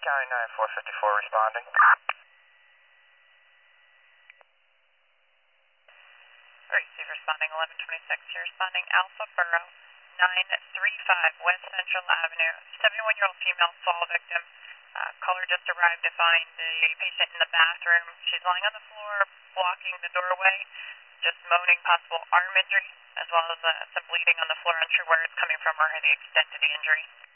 County 9454 responding. Receive responding 1126. You're responding Alpha Borough 935 West Central Avenue. 71-year-old female fall victim. Caller just arrived to find the patient in the bathroom. She's lying on the floor, blocking the doorway, just moaning possible arm injury, as well as some bleeding on the floor. Unsure where it's coming from or the extent of the injury.